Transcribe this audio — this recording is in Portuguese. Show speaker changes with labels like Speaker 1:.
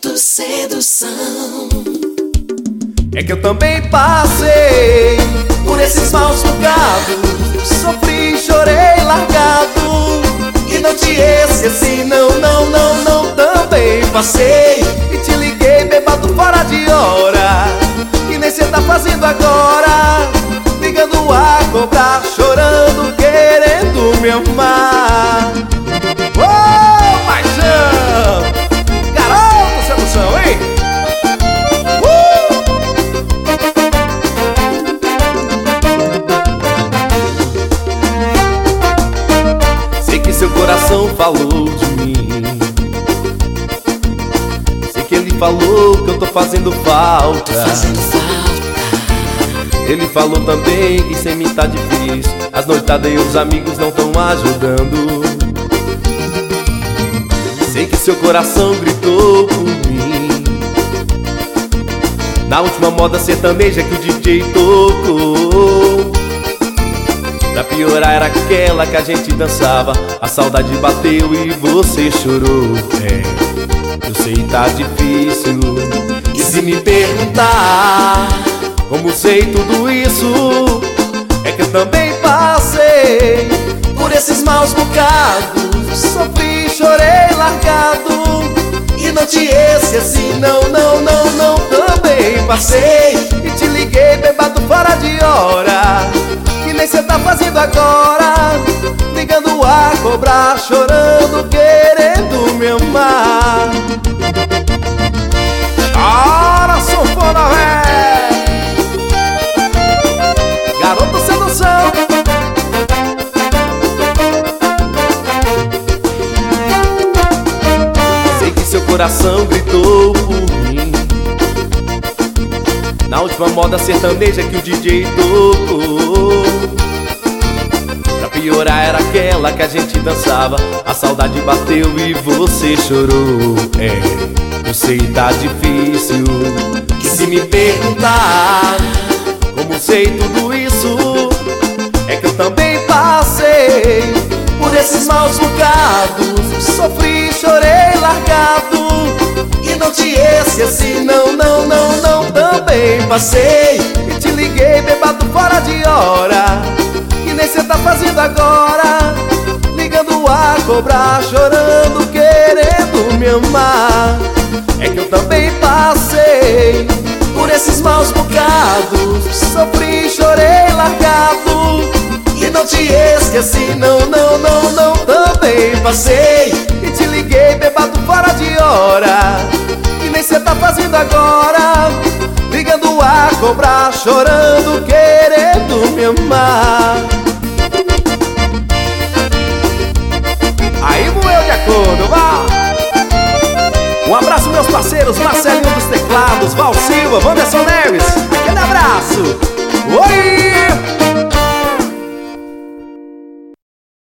Speaker 1: Garoto sedução.
Speaker 2: É que eu também passei por esses maus bocados, sofri, chorei, largado, e não te esqueci, não, não, não, não. Também passei e te liguei bêbado fora de hora, que nem cê tá fazendo agora, ligando a cobrar, chorando, querendo me amar. Ô, paixão, garoto sedução, hein? Sei que seu coração falou de mim, sei que ele falou que eu tô fazendo falta. Ele falou também que sem mim tá difícil, as noitadas e os amigos não tão ajudando. Sei que seu coração gritou por mim na última moda sertaneja que o DJ tocou. Pra piorar era aquela que a gente dançava, a saudade bateu e você chorou. É, eu sei tá difícil, e se me perguntar como sei tudo isso, é que eu também passei por esses maus bocados, sofri, chorei, largado, e não te esqueci, não, não, não, não. Também passei e te liguei bêbado fora de hora, que nem cê tá fazendo agora, ligando a cobrar, chorando, querendo me amar. Chora, sanfona, véi! Garoto sedução. Sei que seu coração gritou por mim na última moda sertaneja que o DJ tocou. Pra piorar era aquela que a gente dançava, a saudade bateu e você chorou. É, eu sei tá difícil, que se me perguntar como sei tudo isso, é que eu também passei por esses maus bocados, sofri, chorei, largado, e não te esqueci, não, não, não, não. Também passei e te liguei bêbado fora de hora, que nem cê tá fazendo agora, ligando a cobrar, chorando, querendo me amar. É que eu também passei por esses maus bocados, sofri, chorei, largado, e não te esqueci, não, não, não, não. Também passei e te liguei bêbado fora de hora, que nem cê tá fazendo agora, ligando a cobrar, chorando, querendo me amar. Aí moeu de acordo, vá! Um abraço meus parceiros, Marcelinho dos teclados, Val Silva, Wanderson Neves, aquele abraço! Oi!